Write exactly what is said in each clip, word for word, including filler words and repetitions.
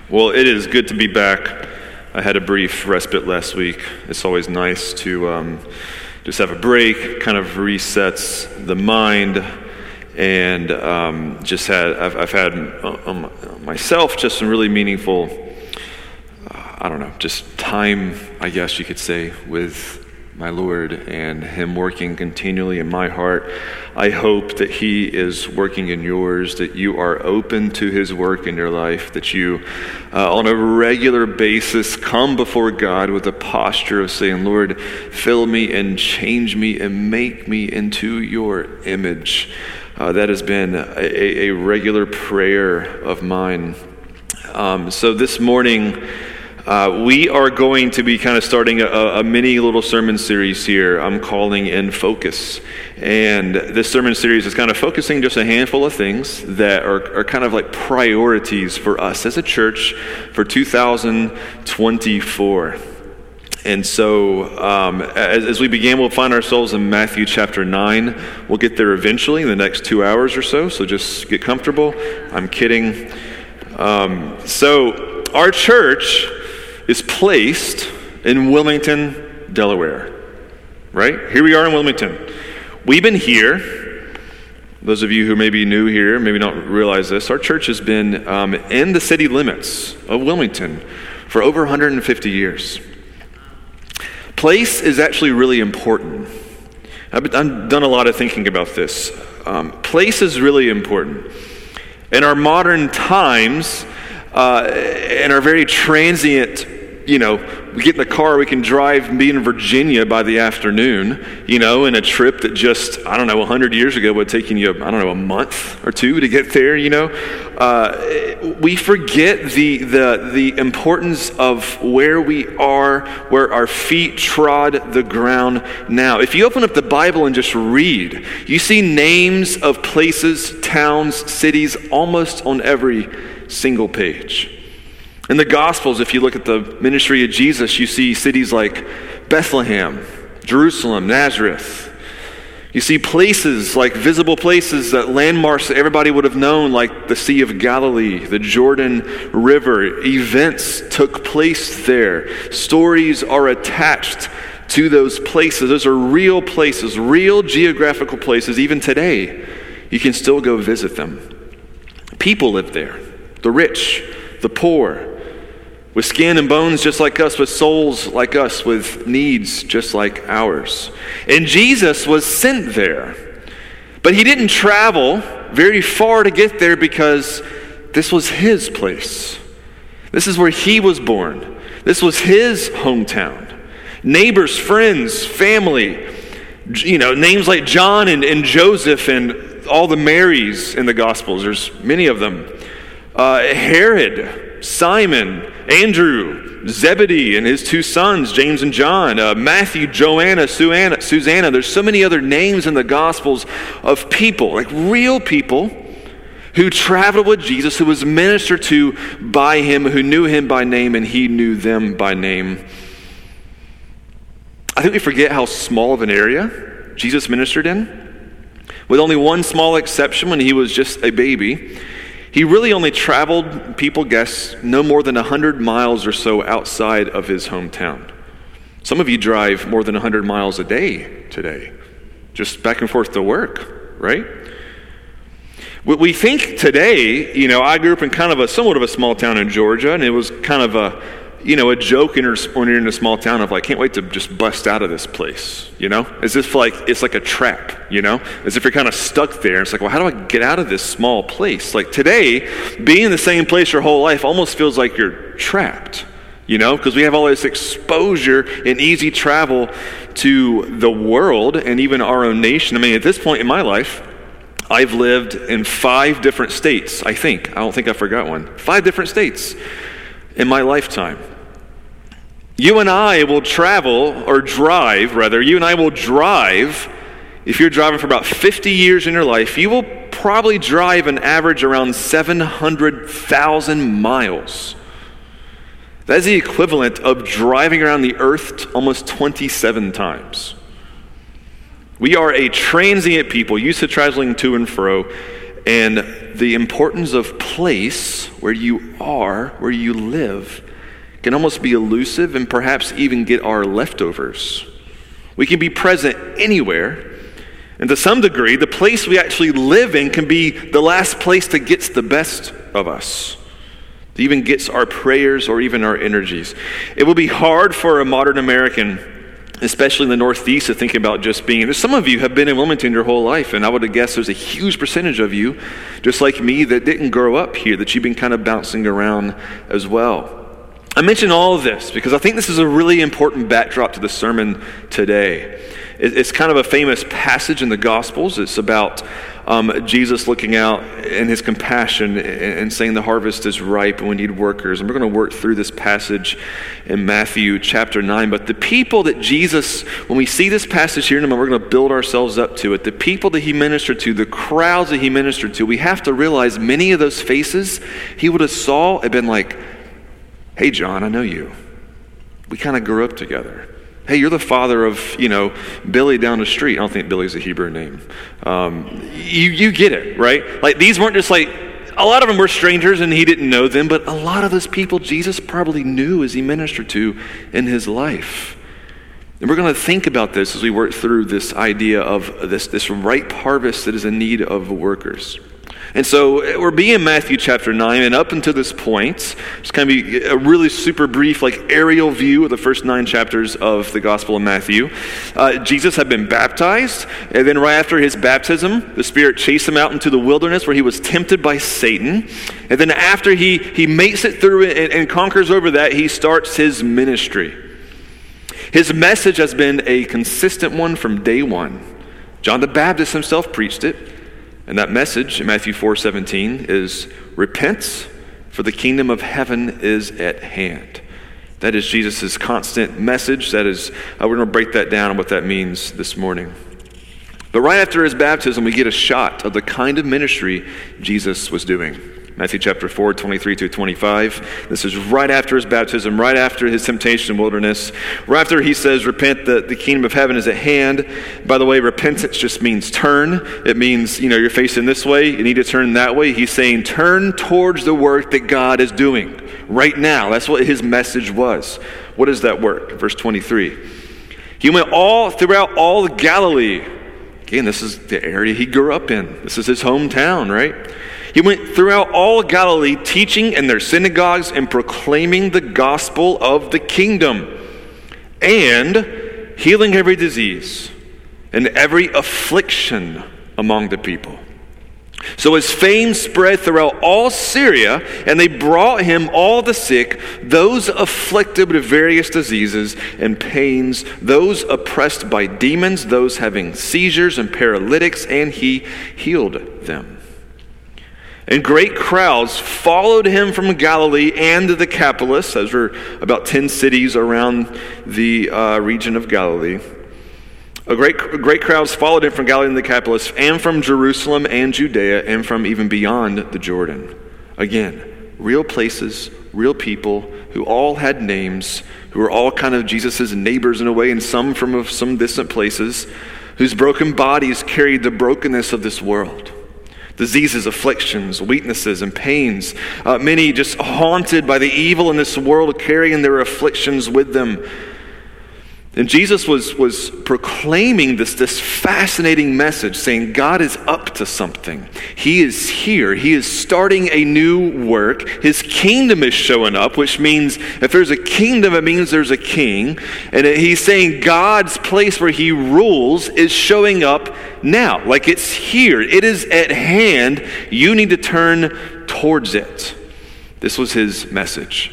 Well, it is good to be back. I had a brief respite last week. It's always nice to um, just have a break, kind of resets the mind, and um, just had I've, I've had um, myself just some really meaningful, uh, I don't know, just time, I guess you could say, with my Lord and Him working continually in my heart. I hope that He is working in yours, that you are open to His work in your life, that you uh, on a regular basis come before God with a posture of saying, Lord, fill me and change me and make me into your image. Uh, that has been a, a regular prayer of mine. Um, so this morning, Uh, we are going to be kind of starting a, a mini little sermon series here I'm calling In Focus. And this sermon series is kind of focusing just a handful of things that are, are kind of like priorities for us as a church for two thousand twenty-four. And so um, as, as we begin, we'll find ourselves in Matthew chapter nine. We'll get there eventually in the next two hours or so, so just get comfortable. I'm kidding. Um, so our church is placed in Wilmington, Delaware, right? Here we are in Wilmington. We've been here. Those of you who may be new here, maybe not realize this, our church has been um, in the city limits of Wilmington for over one hundred fifty years. Place is actually really important. I've, been, I've done a lot of thinking about this. Um, place is really important. In our modern times, uh, in our very transient, you know, we get in the car, we can drive and be in Virginia by the afternoon, you know, in a trip that just, I don't know, one hundred years ago would have taken you, I don't know, a month or two to get there, you know. Uh, we forget the, the, the importance of where we are, where our feet trod the ground now. If you open up the Bible and just read, you see names of places, towns, cities, almost on every single page. In the Gospels, if you look at the ministry of Jesus, you see cities like Bethlehem, Jerusalem, Nazareth. You see places like visible places, that landmarks that everybody would have known, like the Sea of Galilee, the Jordan River. Events took place there. Stories are attached to those places. Those are real places, real geographical places. Even today, you can still go visit them. People live there, the rich, the poor, with skin and bones just like us, with souls like us, with needs just like ours. And Jesus was sent there. But He didn't travel very far to get there because this was His place. This is where He was born. This was His hometown. Neighbors, friends, family, you know, names like John and, and Joseph and all the Marys in the Gospels. There's many of them. Uh, Herod, Simon, Andrew, Zebedee and his two sons, James and John, uh, Matthew, Joanna, Susanna, Susanna. There's so many other names in the Gospels of people, like real people who traveled with Jesus, who was ministered to by Him, who knew Him by name, and He knew them by name. I think we forget how small of an area Jesus ministered in. With only one small exception, when He was just a baby, He really only traveled, people guess, no more than one hundred miles or so outside of His hometown. Some of you drive more than one hundred miles a day today, just back and forth to work, right? We think today, you know, I grew up in kind of a, somewhat of a small town in Georgia, and it was kind of a, you know, a joke in, when you're in a small town of like, can't wait to just bust out of this place, you know? As if like, it's like a trap, you know? As if you're kind of stuck there. It's like, well, how do I get out of this small place? Like today, being in the same place your whole life almost feels like you're trapped, you know? Because we have all this exposure and easy travel to the world and even our own nation. I mean, at this point in my life, I've lived in five different states, I think. I don't think I forgot one. Five different states in my lifetime. You and I will travel, or drive, rather, you and I will drive, if you're driving for about fifty years in your life, you will probably drive an average around seven hundred thousand miles. That is the equivalent of driving around the earth almost twenty-seven times. We are a transient people, used to traveling to and fro, and the importance of place, where you are, where you live, can almost be elusive and perhaps even get our leftovers. We can be present anywhere, and to some degree, the place we actually live in can be the last place that gets the best of us, that even gets our prayers or even our energies. It will be hard for a modern American, especially in the Northeast, to think about just being, there's some of you have been in Wilmington your whole life, and I would have guessed there's a huge percentage of you, just like me, that didn't grow up here, that you've been kind of bouncing around as well. I mention all of this because I think this is a really important backdrop to the sermon today. It's kind of a famous passage in the Gospels. It's about um, Jesus looking out in his compassion and saying the harvest is ripe and we need workers. And we're going to work through this passage in Matthew chapter nine. But the people that Jesus, when we see this passage here in a moment, we're going to build ourselves up to it. The people that he ministered to, the crowds that he ministered to, we have to realize many of those faces he would have saw had been like, hey, John, I know you. We kind of grew up together. Hey, you're the father of, you know, Billy down the street. I don't think Billy's a Hebrew name. Um, you you get it, right? Like, these weren't just like, a lot of them were strangers and he didn't know them, but a lot of those people Jesus probably knew as he ministered to in his life. And we're going to think about this as we work through this idea of this, this ripe harvest that is in need of workers. And so we're being in Matthew chapter nine, and up until this point, just kind of be a really super brief, like aerial view of the first nine chapters of the Gospel of Matthew. Uh, Jesus had been baptized, and then right after his baptism, the Spirit chased him out into the wilderness where he was tempted by Satan. And then after he, he makes it through it and, and conquers over that, he starts his ministry. His message has been a consistent one from day one. John the Baptist himself preached it. And that message in Matthew four seventeen is, repent, for the kingdom of heaven is at hand. That is Jesus' constant message. That is, uh, we're going to break that down and what that means this morning. But right after his baptism, we get a shot of the kind of ministry Jesus was doing. Matthew chapter four, twenty-three through twenty-five. This is right after his baptism, right after his temptation in the wilderness, right after he says, repent, the, the kingdom of heaven is at hand. By the way, repentance just means turn. It means, you know, you're facing this way, you need to turn that way. He's saying, turn towards the work that God is doing right now. That's what his message was. What is that work? Verse twenty-three. He went all throughout all Galilee. Again, this is the area he grew up in. This is his hometown, right? He went throughout all Galilee, teaching in their synagogues and proclaiming the gospel of the kingdom and healing every disease and every affliction among the people. So his fame spread throughout all Syria, and they brought him all the sick, those afflicted with various diseases and pains, those oppressed by demons, those having seizures and paralytics, and he healed them. And great crowds followed him from Galilee and the Decapolis. Those were about ten cities around the uh, region of Galilee. A great, great crowds followed him from Galilee and the Decapolis, and from Jerusalem and Judea, and from even beyond the Jordan. Again, real places, real people who all had names, who were all kind of Jesus' neighbors in a way, and some from some distant places, whose broken bodies carried the brokenness of this world. Diseases, afflictions, weaknesses, and pains. Uh, many just haunted by the evil in this world, carrying their afflictions with them. And Jesus was, was proclaiming this, this fascinating message, saying God is up to something. He is here. He is starting a new work. His kingdom is showing up, which means if there's a kingdom, it means there's a king. And he's saying God's place where he rules is showing up now. Like it's here. It is at hand. You need to turn towards it. This was his message.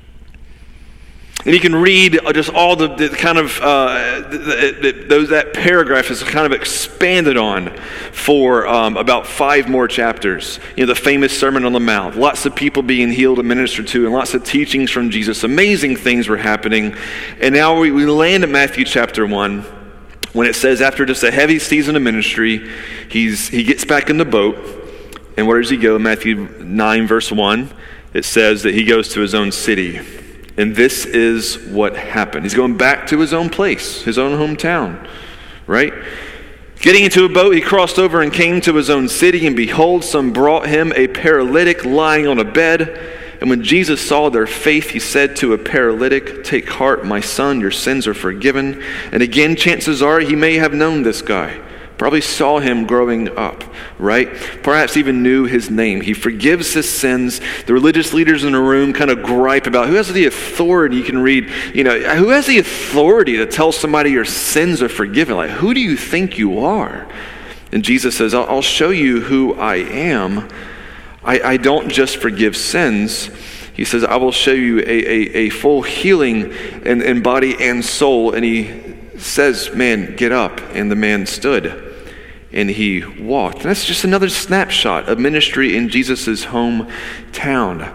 And you can read just all the, the kind of, uh, the, the, those that paragraph is kind of expanded on for um, about five more chapters. You know, the famous Sermon on the Mount, lots of people being healed and ministered to, and lots of teachings from Jesus. Amazing things were happening. And now we, we land at Matthew chapter one, when it says after just a heavy season of ministry, he's he gets back in the boat. And where does he go? Matthew nine, verse one, it says that he goes to his own city. And this is what happened. He's going back to his own place, his own hometown, right? Getting into a boat, he crossed over and came to his own city, and behold, some brought him a paralytic lying on a bed. And when Jesus saw their faith, he said to a paralytic, "Take heart, my son, your sins are forgiven." And again, chances are he may have known this guy. Probably saw him growing up, right? Perhaps even knew his name. He forgives his sins. The religious leaders in the room kind of gripe about who has the authority. You can read, you know, who has the authority to tell somebody your sins are forgiven? Like, who do you think you are? And Jesus says, I'll, I'll show you who I am. I, I don't just forgive sins. He says, I will show you a, a, a full healing in, in body and soul. And he says, man, get up. And the man stood. And he walked. And that's just another snapshot of ministry in Jesus' hometown.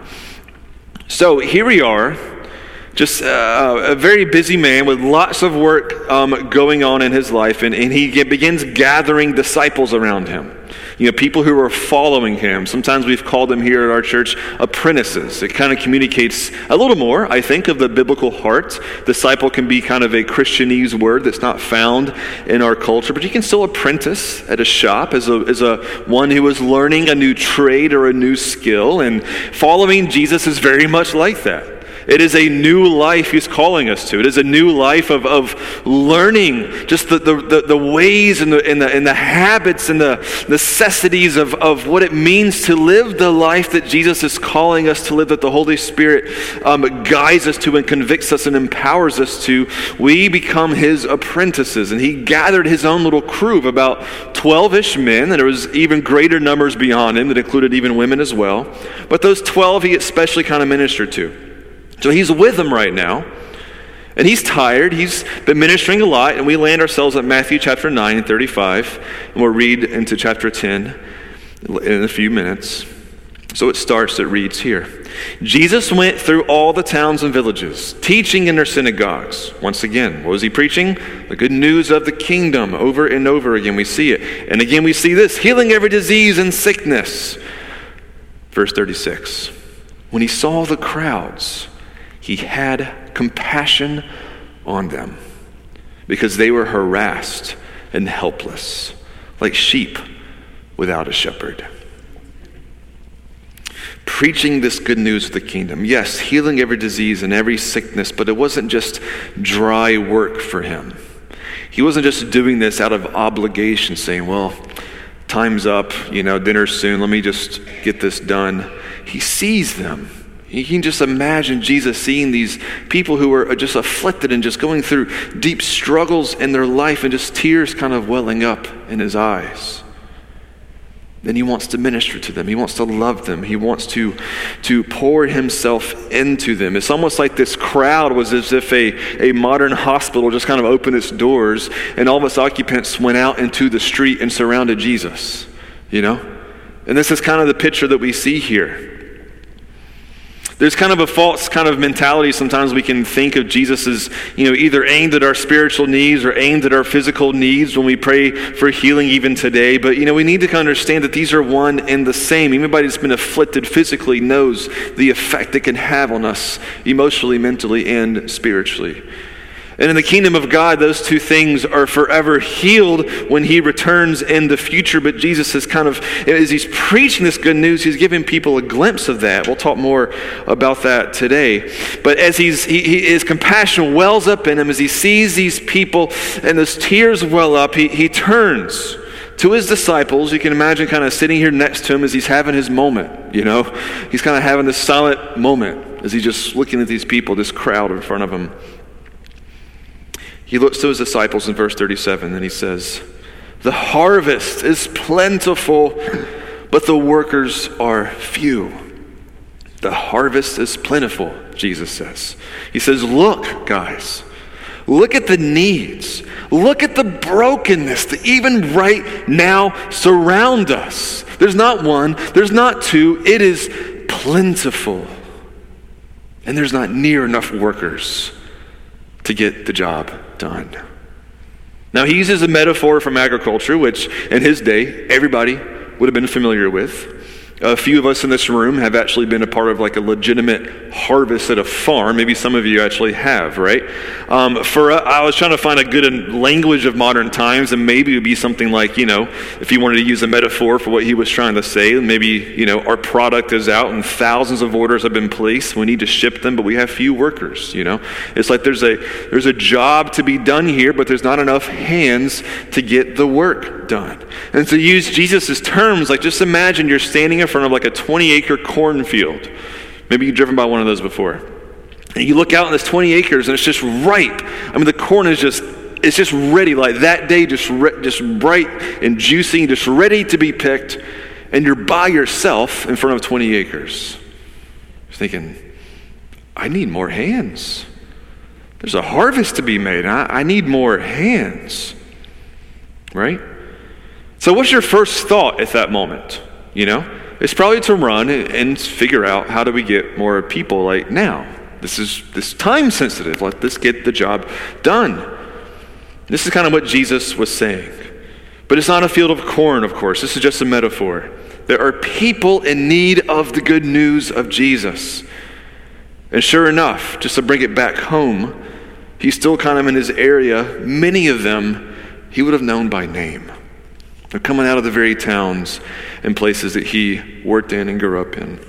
So here we are, just uh, a very busy man with lots of work um, going on in his life. And, and he get, begins gathering disciples around him. You know, people who are following him. Sometimes we've called them here at our church apprentices. It kind of communicates a little more, I think, of the biblical heart. Disciple can be kind of a Christianese word that's not found in our culture, but you can still apprentice at a shop as a as a one who is learning a new trade or a new skill. And following Jesus is very much like that. It is a new life he's calling us to. It is a new life of, of learning just the, the, the, the ways and the, and, the, and the habits and the necessities of, of what it means to live the life that Jesus is calling us to live, that the Holy Spirit um, guides us to and convicts us and empowers us to. We become his apprentices. And he gathered his own little crew of about twelve-ish men, and there was even greater numbers beyond him that included even women as well. But those twelve he especially kind of ministered to. So he's with them right now, and he's tired. He's been ministering a lot, and we land ourselves at Matthew chapter nine and thirty-five, and we'll read into chapter ten in a few minutes. So it starts, it reads here. Jesus went through all the towns and villages, teaching in their synagogues. Once again, what was he preaching? The good news of the kingdom. Over and over again we see it. And again we see this, healing every disease and sickness. Verse thirty-six. When he saw the crowds, he had compassion on them because they were harassed and helpless, like sheep without a shepherd. Preaching this good news of the kingdom. Yes, healing every disease and every sickness, but it wasn't just dry work for him. He wasn't just doing this out of obligation, saying, well, time's up, you know, dinner's soon, let me just get this done. He sees them. You can just imagine Jesus seeing these people who are just afflicted and just going through deep struggles in their life and just tears kind of welling up in his eyes. Then he wants to minister to them. He wants to love them. He wants to, to pour himself into them. It's almost like this crowd was as if a, a modern hospital just kind of opened its doors and all of its occupants went out into the street and surrounded Jesus, you know? And this is kind of the picture that we see here. There's kind of a false kind of mentality sometimes we can think of Jesus as, you know, either aimed at our spiritual needs or aimed at our physical needs when we pray for healing even today. But, you know, we need to understand that these are one and the same. Anybody that's been afflicted physically knows the effect it can have on us emotionally, mentally, and spiritually. And in the kingdom of God, those two things are forever healed when he returns in the future. But Jesus is kind of, as he's preaching this good news, he's giving people a glimpse of that. We'll talk more about that today. But as he's, he, he, his compassion wells up in him, as he sees these people and those tears well up, he, he turns to his disciples. You can imagine kind of sitting here next to him as he's having his moment, you know. He's kind of having this silent moment as he's just looking at these people, this crowd in front of him. He looks to his disciples in verse thirty-seven and he says, the harvest is plentiful, but the workers are few. The harvest is plentiful, Jesus says. He says, look, guys, look at the needs. Look at the brokenness that even right now surround us. There's not one, there's not two, it is plentiful. And there's not near enough workers to get the job done. Now he uses a metaphor from agriculture, which in his day everybody would have been familiar with. A few of us in this room have actually been a part of like a legitimate harvest at a farm. Maybe some of you actually have, right? Um, for uh, I was trying to find a good language of modern times, and maybe it would be something like, you know, if you wanted to use a metaphor for what he was trying to say, maybe, you know, our product is out and thousands of orders have been placed. We need to ship them, but we have few workers, you know? It's like there's a there's a job to be done here, but there's not enough hands to get the work done. And to use Jesus' terms, like just imagine you're standing in front of like a twenty acre cornfield. Maybe you've driven by one of those before. And you look out on this twenty acres and it's just ripe. I mean, the corn is just, it's just ready, like that day, just re- just bright and juicy, just ready to be picked. And you're by yourself in front of twenty acres. You're thinking, I need more hands. There's a harvest to be made. I, I need more hands. Right? So what's your first thought at that moment? You know? It's probably to run and figure out how do we get more people like now. This is this time sensitive. Let this get the job done. This is kind of what Jesus was saying. But it's not a field of corn, of course. This is just a metaphor. There are people in need of the good news of Jesus. And sure enough, just to bring it back home, he's still kind of in his area. Many of them he would have known by name. They're coming out of the very towns and places that he worked in and grew up in.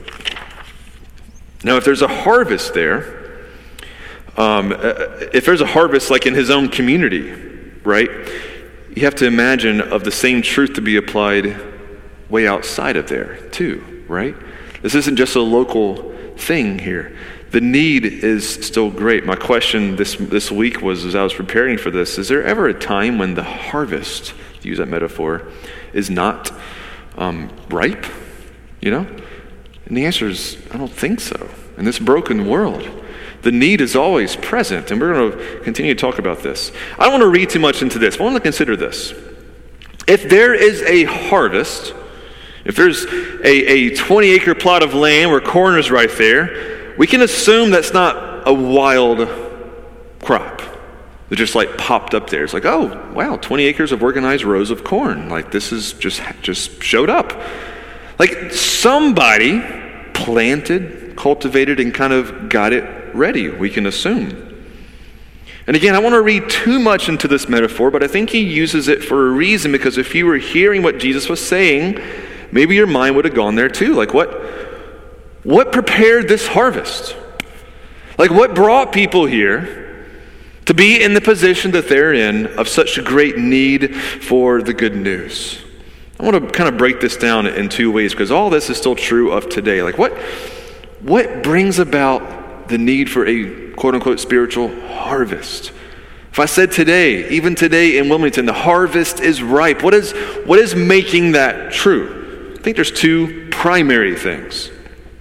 Now, if there's a harvest there, um, if there's a harvest like in his own community, right, you have to imagine of the same truth to be applied way outside of there too, right? This isn't just a local thing here. The need is still great. My question this this week was, as I was preparing for this, is there ever a time when the harvest, to use that metaphor, is not um, ripe? You know? And the answer is, I don't think so. In this broken world, the need is always present, and we're going to continue to talk about this. I don't want to read too much into this, but I want to consider this. If there is a harvest, if there's a, a twenty acre plot of land where corn is right there, we can assume that's not a wild crop that just like popped up there. It's like, oh, wow, twenty acres of organized rows of corn. Like this is just just showed up. Like somebody planted, cultivated, and kind of got it ready, we can assume. And again, I want to read too much into this metaphor, but I think he uses it for a reason, because if you were hearing what Jesus was saying, maybe your mind would have gone there too. Like what, what prepared this harvest? Like what brought people here to be in the position that they're in of such great need for the good news? I want to kind of break this down in two ways, because all this is still true of today. Like what, what brings about the need for a quote-unquote spiritual harvest? If I said today, even today in Wilmington, the harvest is ripe, what is, what is making that true? I think there's two primary things.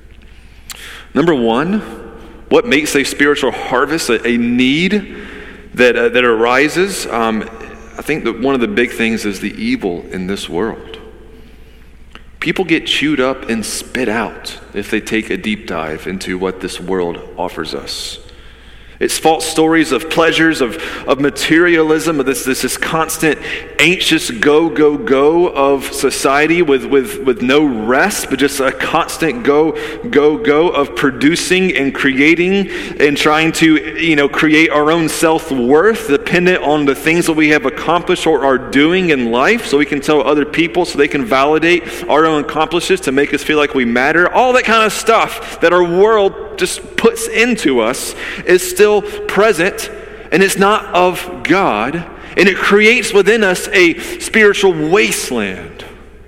Number one, what makes a spiritual harvest a, a need that uh, that arises? Um, I think that one of the big things is the evil in this world. People get chewed up and spit out if they take a deep dive into what this world offers us. It's false stories of pleasures, of, of materialism, of this, this this constant anxious go, go, go of society with, with, with no rest, but just a constant go, go, go of producing and creating and trying to, you know, create our own self-worth dependent on the things that we have accomplished or are doing in life, so we can tell other people, so they can validate our own accomplishments to make us feel like we matter. All that kind of stuff that our world just puts into us is still present, and it's not of God, and it creates within us a spiritual wasteland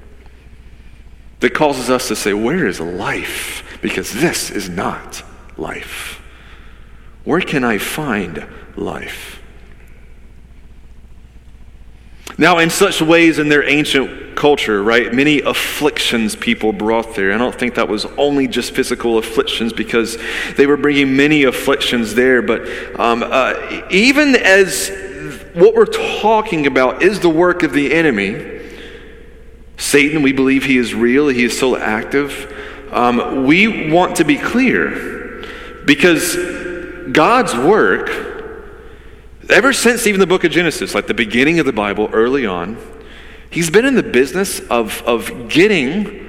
that causes us to say, where is life? Because this is not life. Where can I find life? Now, in such ways in their ancient culture, right, many afflictions people brought there. I don't think that was only just physical afflictions, because they were bringing many afflictions there. But um, uh, even as what we're talking about is the work of the enemy, Satan, we believe he is real, he is still active. Um, we want to be clear, because God's work, ever since even the book of Genesis, like the beginning of the Bible, early on, he's been in the business of, of getting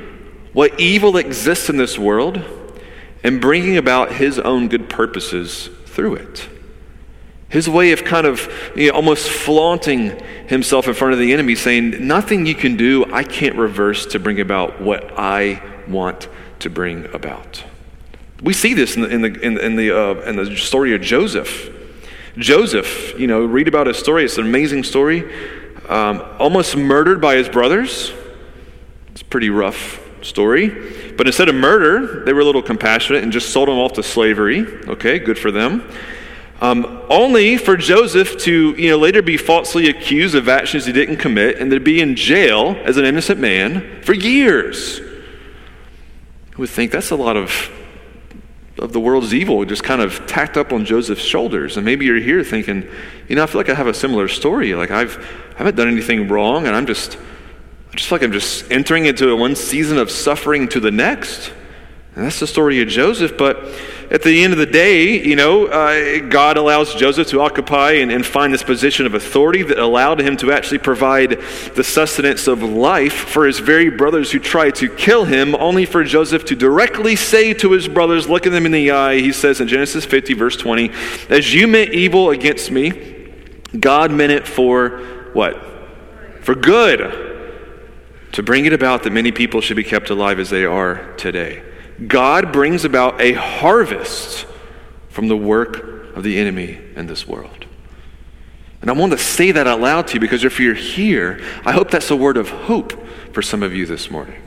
what evil exists in this world and bringing about his own good purposes through it. His way of kind of, you know, almost flaunting himself in front of the enemy, saying, nothing you can do, I can't reverse to bring about what I want to bring about. We see this in the in the in, in the uh, in the story of Joseph. Joseph, you know, read about his story. It's an amazing story. Um, almost murdered by his brothers. It's a pretty rough story. But instead of murder, they were a little compassionate and just sold him off to slavery. Okay, good for them. Um, only for Joseph to, you know, later be falsely accused of actions he didn't commit and to be in jail as an innocent man for years. Who would think that's a lot of of the world's evil just kind of tacked up on Joseph's shoulders. And maybe you're here thinking, you know, I feel like I have a similar story. Like I've I haven't done anything wrong, and I'm just I just feel like I'm just entering into one season of suffering to the next. And that's the story of Joseph. But at the end of the day, you know, uh, God allows Joseph to occupy and, and find this position of authority that allowed him to actually provide the sustenance of life for his very brothers who tried to kill him, only for Joseph to directly say to his brothers, looking them in the eye, he says in Genesis fifty, verse twenty, as you meant evil against me, God meant it for what? For good. To bring it about that many people should be kept alive as they are today. God brings about a harvest from the work of the enemy in this world. And I want to say that out loud to you because if you're here, I hope that's a word of hope for some of you this morning.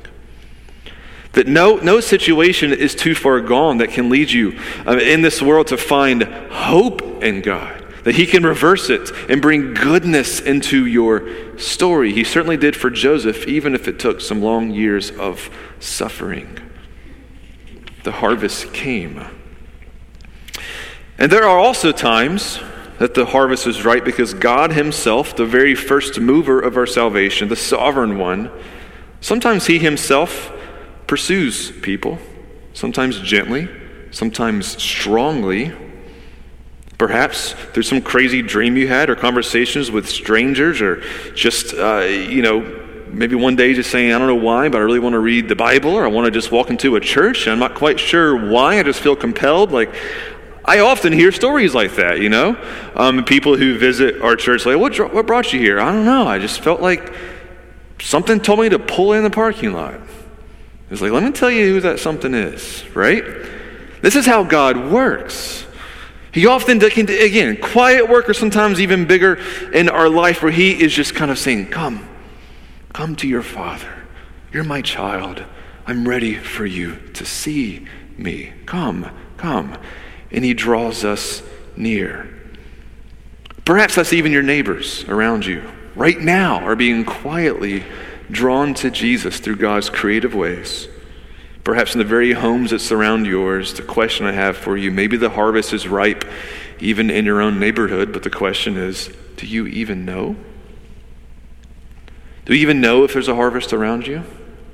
That no, no situation is too far gone that can lead you uh, in this world to find hope in God. That he can reverse it and bring goodness into your story. He certainly did for Joseph, even if it took some long years of suffering. The harvest came. And there are also times that the harvest is ripe because God himself, the very first mover of our salvation, the sovereign one, sometimes he himself pursues people, sometimes gently, sometimes strongly. Perhaps there's some crazy dream you had or conversations with strangers or just, uh, you know, maybe one day just saying, I don't know why, but I really want to read the Bible, or I want to just walk into a church, and I'm not quite sure why, I just feel compelled. Like, I often hear stories like that, you know? Um, people who visit our church, like, what, what brought you here? I don't know, I just felt like something told me to pull in the parking lot. It's like, let me tell you who that something is, right? This is how God works. He often, again, quiet work, or sometimes even bigger in our life, where he is just kind of saying, come, Come to your Father. You're my child. I'm ready for you to see me. Come, come. And he draws us near. Perhaps that's even your neighbors around you right now are being quietly drawn to Jesus through God's creative ways. Perhaps in the very homes that surround yours. The question I have for you, maybe the harvest is ripe even in your own neighborhood, but the question is, do you even know? Do you even know if there's a harvest around you?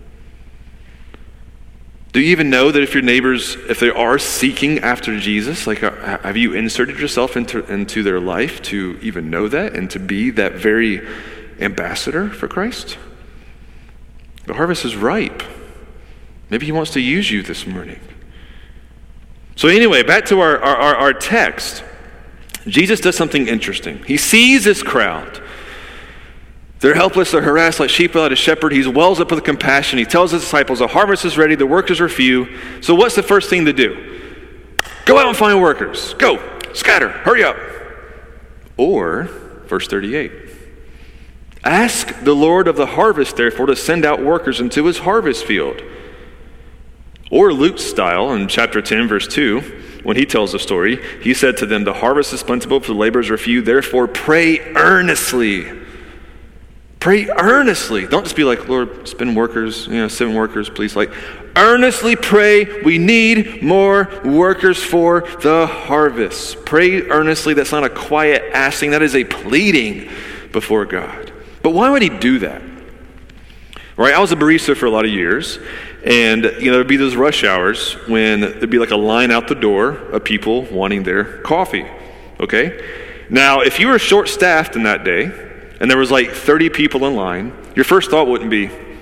Do you even know that if your neighbors, if they are seeking after Jesus, like have you inserted yourself into, into their life to even know that and to be that very ambassador for Christ? The harvest is ripe. Maybe he wants to use you this morning. So anyway, back to our, our, our text. Jesus does something interesting. He sees this crowd. They're helpless, they're harassed like sheep without a shepherd. He wells up with compassion. He tells his disciples, the harvest is ready, the workers are few. So what's the first thing to do? Go out and find workers. Go, scatter, hurry up. Or, verse thirty-eight, ask the Lord of the harvest, therefore, to send out workers into his harvest field. Or Luke's style, in chapter ten, verse two, when he tells the story, he said to them, the harvest is plentiful, but the laborers are few, therefore pray earnestly. Pray earnestly. Don't just be like, Lord, send workers, you know, send workers, please. Like, earnestly pray. We need more workers for the harvest. Pray earnestly. That's not a quiet asking. That is a pleading before God. But why would he do that? Right? I was a barista for a lot of years. And, you know, there'd be those rush hours when there'd be like a line out the door of people wanting their coffee. Okay? Now, if you were short-staffed in that day, and there was like thirty people in line, your first thought wouldn't be,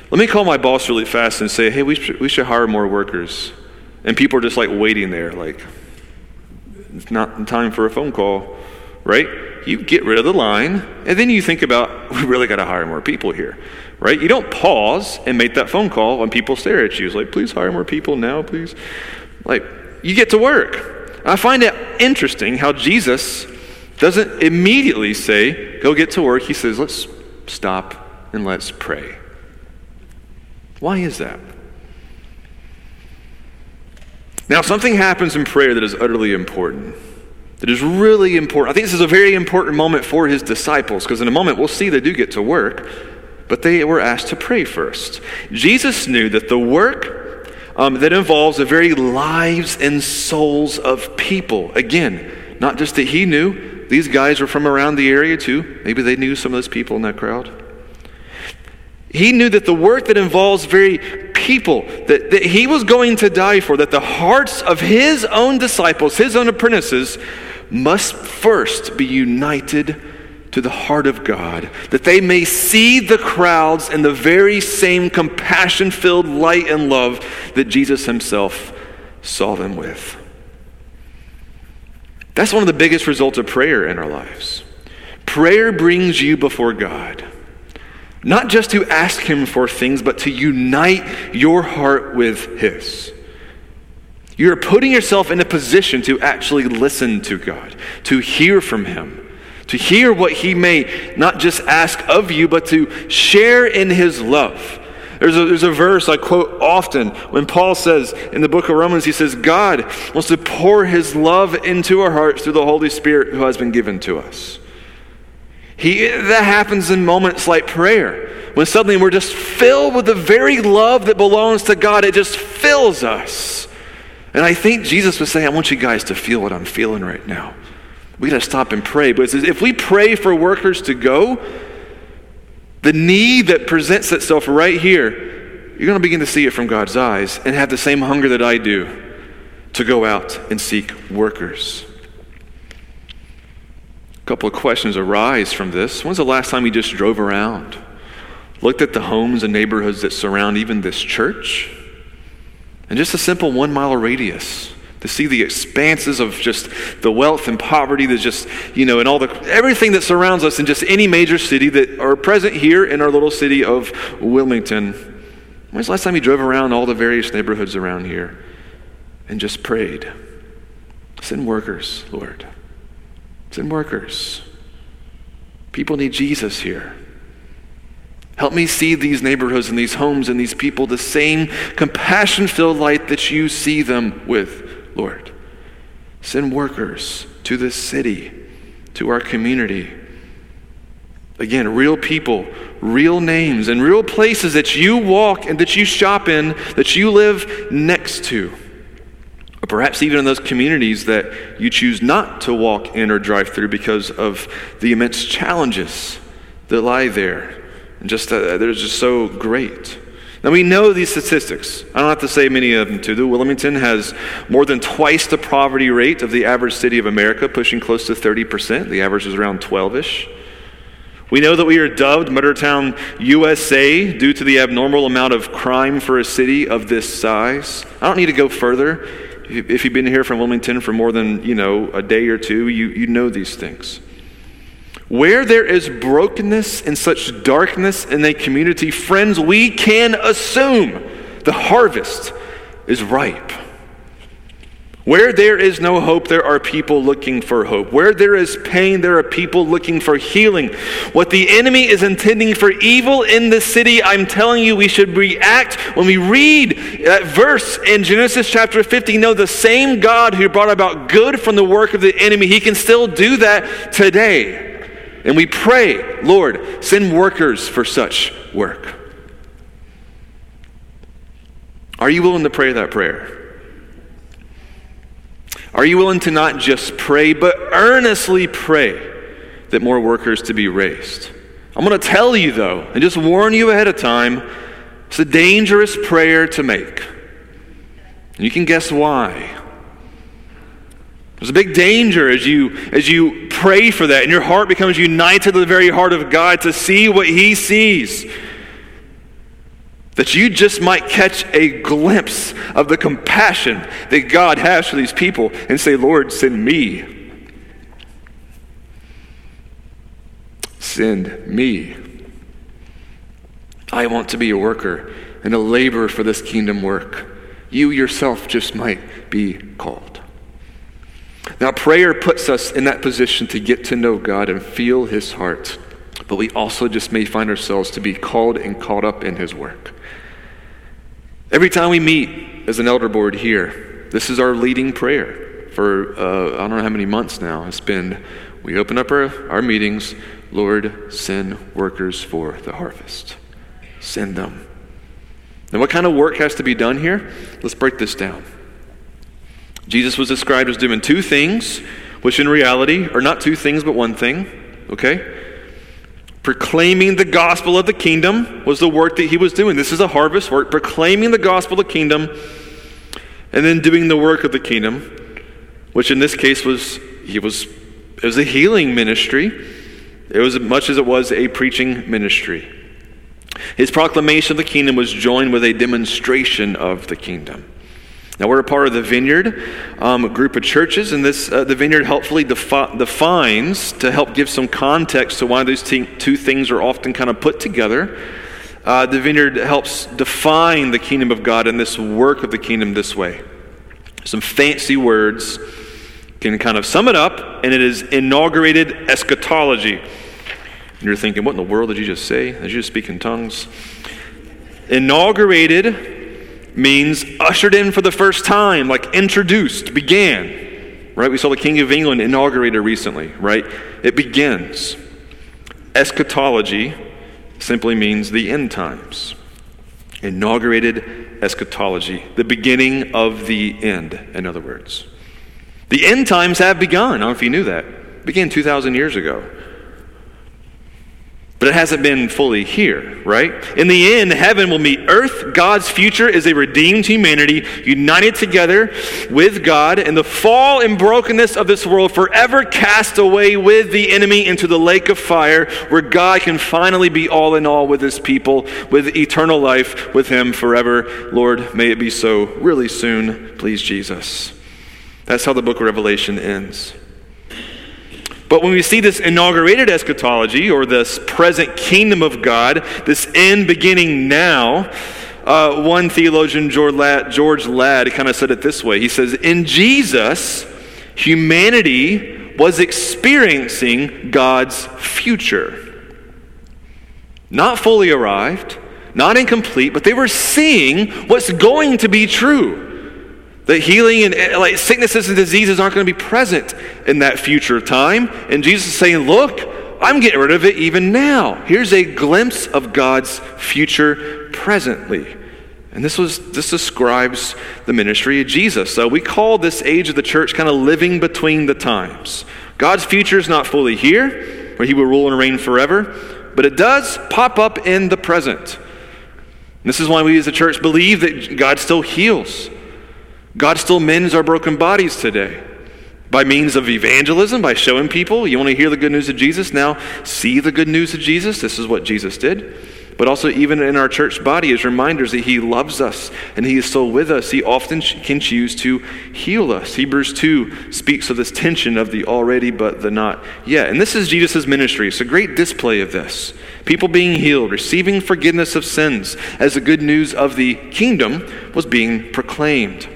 Let me call my boss really fast and say, hey, we should, we should hire more workers. And people are just like waiting there, like, it's not time for a phone call, right? You get rid of the line, and then you think about, we really got to hire more people here, right? You don't pause and make that phone call when people stare at you. It's like, please hire more people now, please. Like, you get to work. I find it interesting how Jesus doesn't immediately say, go get to work. He says, let's stop and let's pray. Why is that? Now, something happens in prayer that is utterly important. That is really important. I think this is a very important moment for his disciples, because in a moment we'll see they do get to work, but they were asked to pray first. Jesus knew that the work um, that involves the very lives and souls of people, again, not just that he knew, these guys were from around the area too. Maybe they knew some of those people in that crowd. He knew that the work that involves very people, that, that he was going to die for, that the hearts of his own disciples, his own apprentices, must first be united to the heart of God, that they may see the crowds in the very same compassion-filled light and love that Jesus himself saw them with. That's one of the biggest results of prayer in our lives. Prayer brings you before God. Not just to ask him for things, but to unite your heart with his. You're putting yourself in a position to actually listen to God, to hear from him, to hear what he may not just ask of you, but to share in his love. There's a, there's a verse I quote often when Paul says in the book of Romans, he says, God wants to pour his love into our hearts through the Holy Spirit who has been given to us. He, that happens in moments like prayer, when suddenly we're just filled with the very love that belongs to God. It just fills us. And I think Jesus was saying, I want you guys to feel what I'm feeling right now. We got to stop and pray. But it says, if we pray for workers to go, the need that presents itself right here, you're going to begin to see it from God's eyes and have the same hunger that I do to go out and seek workers. A couple of questions arise from this. When's the last time you just drove around, looked at the homes and neighborhoods that surround even this church, and just a simple one mile radius to see the expanses of just the wealth and poverty that's just, you know, and all the everything that surrounds us in just any major city that are present here in our little city of Wilmington? When's the last time you drove around all the various neighborhoods around here and just prayed? Send workers, Lord. Send workers. People need Jesus here. Help me see these neighborhoods and these homes and these people the same compassion-filled light that you see them with, Lord. Send workers to this city, to our community. Again, real people, real names, and real places that you walk and that you shop in, that you live next to. Or perhaps even in those communities that you choose not to walk in or drive through because of the immense challenges that lie there. And just uh, they're just so great. Now we know these statistics. I don't have to say many of them to you. Wilmington has more than twice the poverty rate of the average city of America, pushing close to thirty percent. The average is around twelve-ish. We know that we are dubbed Murdertown, U S A due to the abnormal amount of crime for a city of this size. I don't need to go further. If you've been here from Wilmington for more than, you know, a day or two, you, you know these things. Where there is brokenness and such darkness in a community, friends, we can assume the harvest is ripe. Where there is no hope, there are people looking for hope. Where there is pain, there are people looking for healing. What the enemy is intending for evil in the city, I'm telling you, we should react when we read that verse in Genesis chapter fifty. Know the same God who brought about good from the work of the enemy, he can still do that today. And we pray, Lord, send workers for such work. Are you willing to pray that prayer? Are you willing to not just pray, but earnestly pray that more workers to be raised? I'm going to tell you, though, and just warn you ahead of time, it's a dangerous prayer to make. And you can guess why. There's a big danger as you as you pray for that, and your heart becomes united to the very heart of God to see what he sees. That you just might catch a glimpse of the compassion that God has for these people and say, Lord, send me. Send me. I want to be a worker and a laborer for this kingdom work. You yourself just might be called. Now, prayer puts us in that position to get to know God and feel his heart. But we also just may find ourselves to be called and caught up in his work. Every time we meet as an elder board here, this is our leading prayer for uh, I don't know how many months now. It's been, we open up our, our meetings, Lord, send workers for the harvest. Send them. Now, what kind of work has to be done here? Let's break this down. Jesus was described as doing two things, which in reality are not two things but one thing, okay? Proclaiming the gospel of the kingdom was the work that he was doing. This is a harvest work, proclaiming the gospel of the kingdom, and then doing the work of the kingdom, which in this case was, he was, it was a healing ministry. It was as much as it was a preaching ministry. His proclamation of the kingdom was joined with a demonstration of the kingdom. Now, we're a part of the Vineyard, um, a group of churches, and this uh, the Vineyard helpfully defi- defines, to help give some context to why those t- two things are often kind of put together. Uh, the Vineyard helps define the kingdom of God and this work of the kingdom this way. Some fancy words can kind of sum it up, and it is inaugurated eschatology. And you're thinking, what in the world did you just say? Did you just speak in tongues? Inaugurated means ushered in for the first time, like introduced, began, right? We saw the King of England inaugurated recently, right? It begins. Eschatology simply means the end times. Inaugurated eschatology, the beginning of the end, in other words. The end times have begun. I don't know if you knew that. It began two thousand years ago. But it hasn't been fully here, right? In the end, heaven will meet earth. God's future is a redeemed humanity united together with God, and the fall and brokenness of this world forever cast away with the enemy into the lake of fire, where God can finally be all in all with his people, with eternal life with him forever. Lord, may it be so really soon, please, Jesus. That's how the book of Revelation ends. But when we see this inaugurated eschatology, or this present kingdom of God, this end beginning now, uh, one theologian, George Ladd, George Ladd, kind of said it this way. He says, in Jesus, humanity was experiencing God's future. Not fully arrived, not incomplete, but they were seeing what's going to be true. That healing and like sicknesses and diseases aren't going to be present in that future time. And Jesus is saying, look, I'm getting rid of it even now. Here's a glimpse of God's future presently. And this was this describes the ministry of Jesus. So we call this age of the church kind of living between the times. God's future is not fully here, where he will rule and reign forever, but it does pop up in the present. And this is why we as a church believe that God still heals. God still mends our broken bodies today by means of evangelism, by showing people, you want to hear the good news of Jesus? Now see the good news of Jesus. This is what Jesus did. But also even in our church body as reminders that he loves us and he is still with us. He often can choose to heal us. Hebrews two speaks of this tension of the already but the not yet. And this is Jesus' ministry. It's a great display of this. People being healed, receiving forgiveness of sins as the good news of the kingdom was being proclaimed.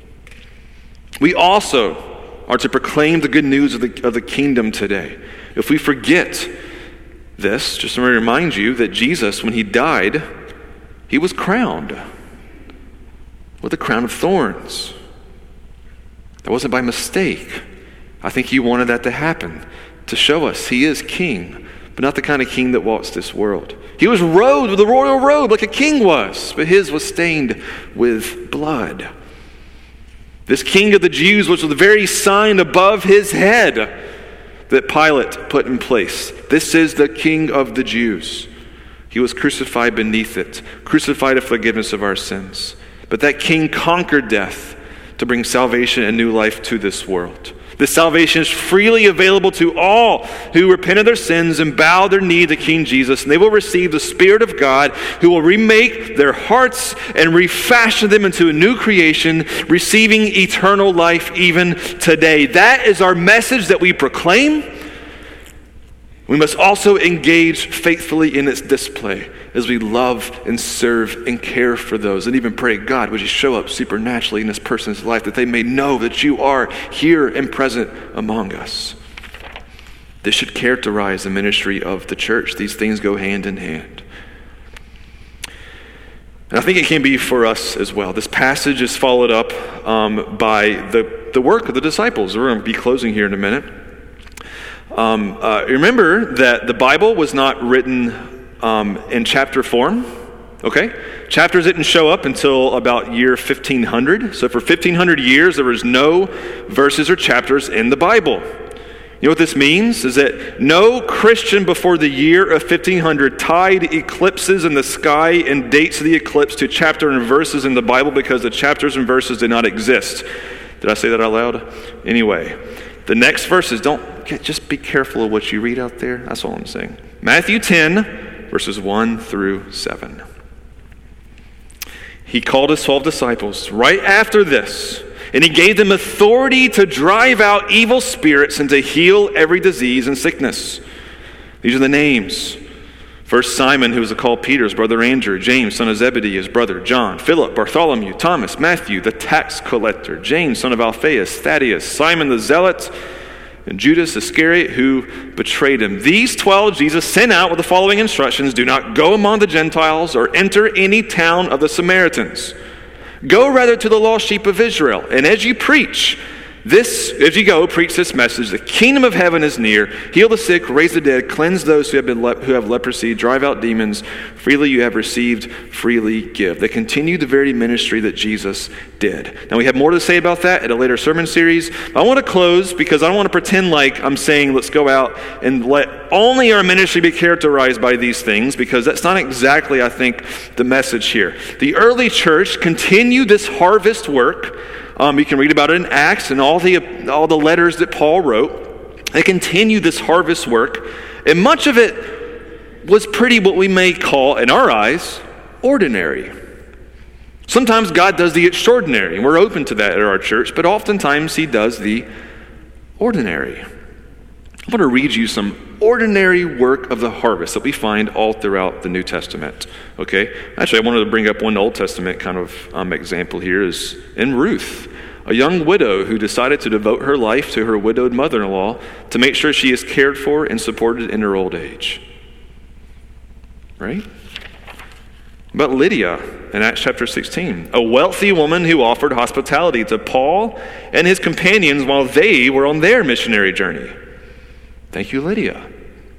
We also are to proclaim the good news of the, of the kingdom today. If we forget this, just to remind you that Jesus, when he died, he was crowned with a crown of thorns. That wasn't by mistake. I think he wanted that to happen, to show us he is king, but not the kind of king that walks this world. He was robed with a royal robe like a king was, but his was stained with blood. This king of the Jews was the very sign above his head that Pilate put in place. This is the king of the Jews. He was crucified beneath it, crucified for forgiveness of our sins. But that king conquered death to bring salvation and new life to this world. This salvation is freely available to all who repent of their sins and bow their knee to King Jesus, and they will receive the Spirit of God, who will remake their hearts and refashion them into a new creation, receiving eternal life even today. That is our message that we proclaim. We must also engage faithfully in its display as we love and serve and care for those, and even pray, God, would you show up supernaturally in this person's life that they may know that you are here and present among us. This should characterize the ministry of the church. These things go hand in hand. And I think it can be for us as well. This passage is followed up um, by the, the work of the disciples. We're going to be closing here in a minute. Um, uh, remember that the Bible was not written um, in chapter form, okay? Chapters didn't show up until about year fifteen hundred. So for fifteen hundred years, there was no verses or chapters in the Bible. You know what this means? Is that no Christian before the year of fifteen hundred tied eclipses in the sky and dates of the eclipse to chapter and verses in the Bible, because the chapters and verses did not exist. Did I say that out loud? Anyway, the next verses, don't just be careful of what you read out there. That's all I'm saying. Matthew ten, verses one through seven. He called his twelve disciples right after this, and he gave them authority to drive out evil spirits and to heal every disease and sickness. These are the names. First, Simon, who was called Peter, his brother Andrew, James, son of Zebedee, his brother John, Philip, Bartholomew, Thomas, Matthew, the tax collector, James, son of Alphaeus, Thaddeus, Simon the Zealot, and Judas Iscariot, who betrayed him. These twelve Jesus sent out with the following instructions: do not go among the Gentiles or enter any town of the Samaritans. Go rather to the lost sheep of Israel. And as you preach this, as you go, preach this message: the kingdom of heaven is near. Heal the sick, raise the dead, cleanse those who have been le- who have leprosy, drive out demons. Freely you have received, freely give. They continued the very ministry that Jesus did. Now we have more to say about that at a later sermon series. I want to close because I don't want to pretend like I'm saying let's go out and let only our ministry be characterized by these things, because that's not exactly, I think, the message here. The early church continued this harvest work. Um, you can read about it in Acts and all the all the letters that Paul wrote. They continued this harvest work, and much of it was pretty what we may call, in our eyes, ordinary. Sometimes God does the extraordinary, and we're open to that at our church, but oftentimes he does the ordinary. I'm going to read you some ordinary work of the harvest that we find all throughout the New Testament. Okay? Actually, I wanted to bring up one Old Testament kind of um, example here is in Ruth, a young widow who decided to devote her life to her widowed mother-in-law to make sure she is cared for and supported in her old age. Right? About Lydia in Acts chapter sixteen, a wealthy woman who offered hospitality to Paul and his companions while they were on their missionary journey. Thank you, Lydia.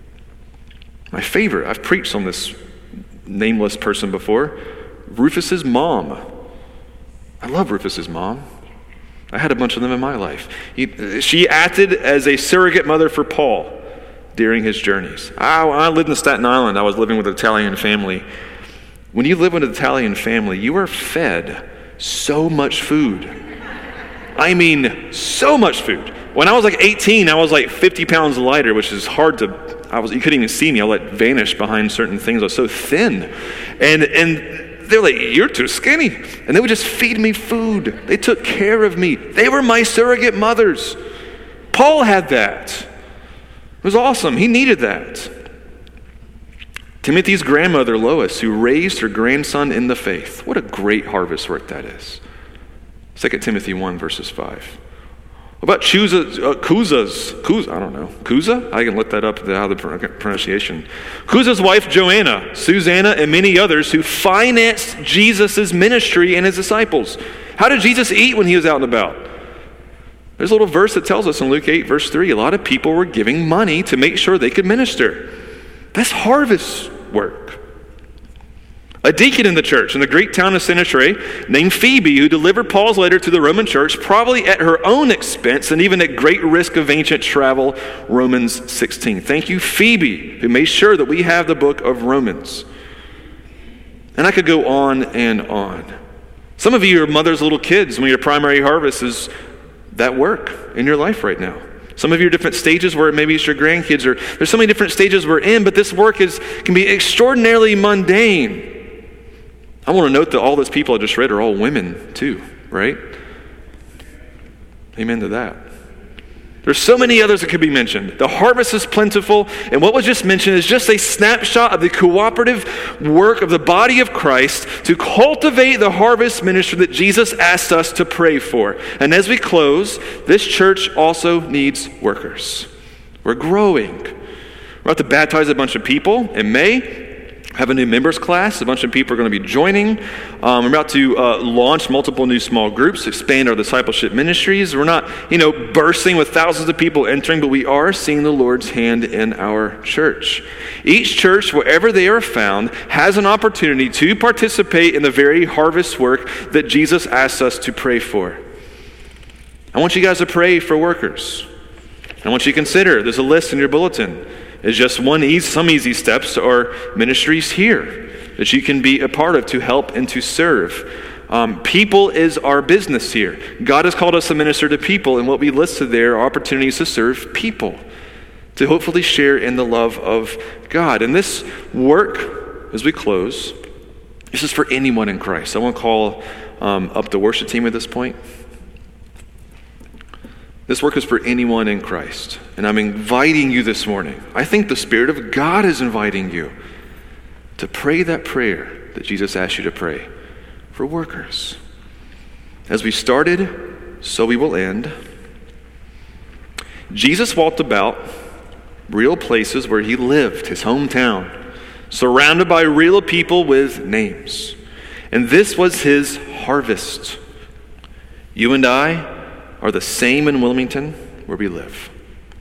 My favorite, I've preached on this nameless person before, Rufus's mom. I love Rufus's mom. I had a bunch of them in my life. He, she acted as a surrogate mother for Paul during his journeys. I, when I lived in Staten Island, I was living with an Italian family. When you live with an Italian family, you are fed so much food. I mean, so much food. When I was like eighteen, I was like fifty pounds lighter, which is hard to, I was, you couldn't even see me. I like vanish behind certain things. I was so thin. And, and they're like, you're too skinny. And they would just feed me food. They took care of me. They were my surrogate mothers. Paul had that. It was awesome. He needed that. Timothy's grandmother, Lois, who raised her grandson in the faith. What a great harvest work that is. Second Timothy one, verses five. What about Chuza's, uh, Kuza's, Kuza, I don't know, Kuza? I can look that up, how the pronunciation. Kuza's wife, Joanna, Susanna, and many others who financed Jesus' ministry and his disciples. How did Jesus eat when he was out and about? There's a little verse that tells us in Luke eight, verse three, a lot of people were giving money to make sure they could minister. That's harvest work. A deacon in the church in the Greek town of Cenchreae named Phoebe, who delivered Paul's letter to the Roman church, probably at her own expense and even at great risk of ancient travel, Romans sixteen. Thank you, Phoebe, who made sure that we have the book of Romans. And I could go on and on. Some of you are mothers' little kids when your primary harvest is that work in your life right now. Some of you are different stages where maybe it's your grandkids, or there's so many different stages we're in, but this work is can be extraordinarily mundane. I want to note that all those people I just read are all women too, right? Amen to that. There's so many others that could be mentioned. The harvest is plentiful, and what was just mentioned is just a snapshot of the cooperative work of the body of Christ to cultivate the harvest ministry that Jesus asked us to pray for. And as we close, this church also needs workers. We're growing. We're about to baptize a bunch of people in May. Have a new members class. A bunch of people are going to be joining. Um, we're about to uh, launch multiple new small groups, expand our discipleship ministries. We're not, you know, bursting with thousands of people entering, but we are seeing the Lord's hand in our church. Each church, wherever they are found, has an opportunity to participate in the very harvest work that Jesus asks us to pray for. I want you guys to pray for workers. I want you to consider, there's a list in your bulletin. It's just one easy, some easy steps are ministries here that you can be a part of to help and to serve. Um, people is our business here. God has called us to minister to people, and what we listed there are opportunities to serve people, to hopefully share in the love of God. And this work, as we close, this is for anyone in Christ. I want to call um, up the worship team at this point. This work is for anyone in Christ. And I'm inviting you this morning. I think the Spirit of God is inviting you to pray that prayer that Jesus asked you to pray for workers. As we started, so we will end. Jesus walked about real places where he lived, his hometown, surrounded by real people with names. And this was his harvest. You and I are the same in Wilmington where we live.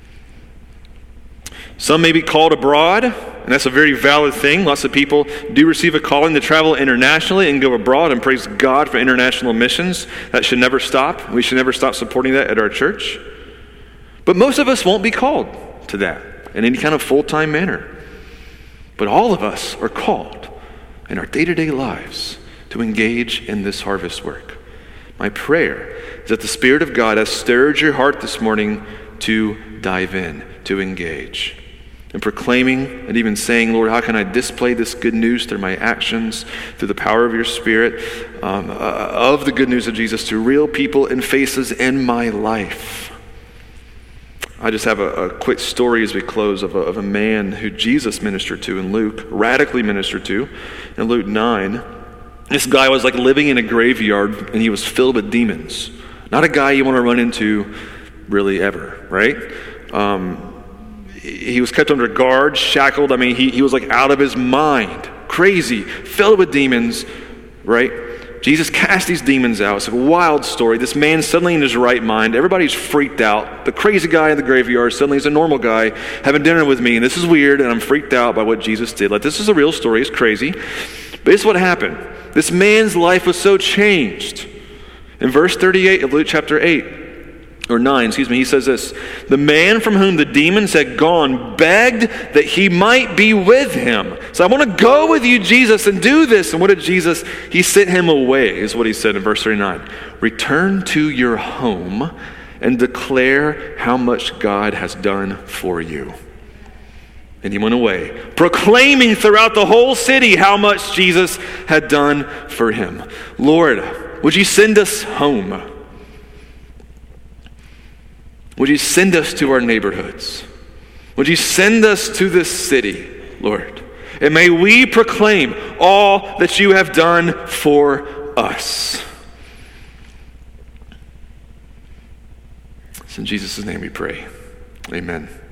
Some may be called abroad, and that's a very valid thing. Lots of people do receive a calling to travel internationally and go abroad, and praise God for international missions. That should never stop. We should never stop supporting that at our church. But most of us won't be called to that in any kind of full-time manner. But all of us are called in our day-to-day lives to engage in this harvest work. My prayer is that the Spirit of God has stirred your heart this morning to dive in, to engage. And proclaiming and even saying, Lord, how can I display this good news through my actions, through the power of your Spirit, um, uh, of the good news of Jesus to real people and faces in my life. I just have a, a quick story as we close of a, of a man who Jesus ministered to in Luke, radically ministered to in Luke nine. This guy was like living in a graveyard, and he was filled with demons. Not a guy you want to run into really ever, right? Um, he was kept under guard, shackled. I mean, he, he was like out of his mind, crazy, filled with demons, right? Jesus cast these demons out. It's a wild story. This man suddenly in his right mind. Everybody's freaked out. The crazy guy in the graveyard suddenly is a normal guy having dinner with me, and this is weird, and I'm freaked out by what Jesus did. Like, this is a real story. It's crazy. But this is what happened. This man's life was so changed. In verse thirty-eight of Luke chapter eight, or nine, excuse me, he says this: the man from whom the demons had gone begged that he might be with him. So I want to go with you, Jesus, and do this. And what did Jesus? He sent him away, is what he said in verse thirty-nine. Return to your home and declare how much God has done for you. And he went away, proclaiming throughout the whole city how much Jesus had done for him. Lord, would you send us home? Would you send us to our neighborhoods? Would you send us to this city, Lord? And may we proclaim all that you have done for us. It's in Jesus' name we pray. Amen.